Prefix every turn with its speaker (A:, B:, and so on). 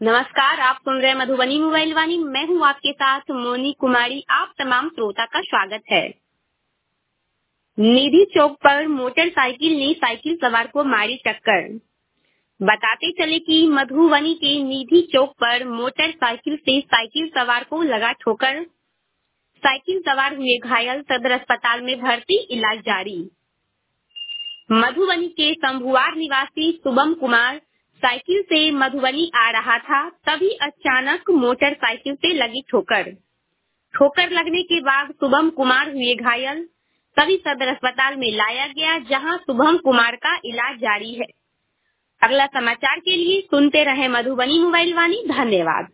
A: नमस्कार, आप सुन रहे हैं मधुबनी मोबाइल वाणी। मैं हूं आपके साथ मोनी कुमारी। आप तमाम श्रोता का स्वागत है। निधि चौक पर मोटरसाइकिल ने साइकिल सवार को मारी टक्कर। बताते चले कि मधुबनी के निधि चौक पर मोटरसाइकिल से साइकिल सवार को लगा ठोकर। साइकिल सवार हुए घायल, सदर अस्पताल में भर्ती, इलाज जारी। मधुबनी के शंभुआर निवासी शुभम कुमार साइकिल से मधुबनी आ रहा था, तभी अचानक मोटरसाइकिल से लगी ठोकर। ठोकर लगने के बाद शुभम कुमार हुए घायल, तभी सदर अस्पताल में लाया गया, जहां शुभम कुमार का इलाज जारी है। अगला समाचार के लिए सुनते रहें मधुबनी मोबाइल वाणी। धन्यवाद।